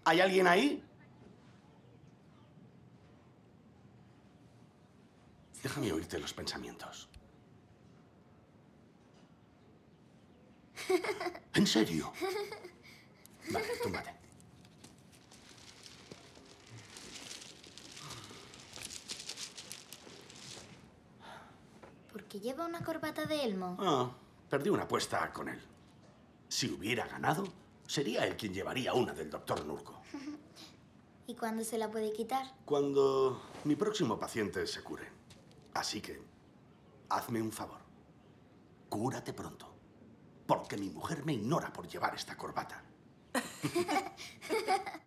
¿Hay alguien ahí? Déjame oírte los pensamientos. ¿En serio? Vale, túmbate. ¿Por qué lleva una corbata de elmo? Ah, perdí una apuesta con él. Si hubiera ganado, sería él quien llevaría una del doctor Nurko. ¿Y cuándo se la puede quitar? Cuando mi próximo paciente se cure. Así que, hazme un favor. Cúrate pronto. Porque mi mujer me ignora por llevar esta corbata.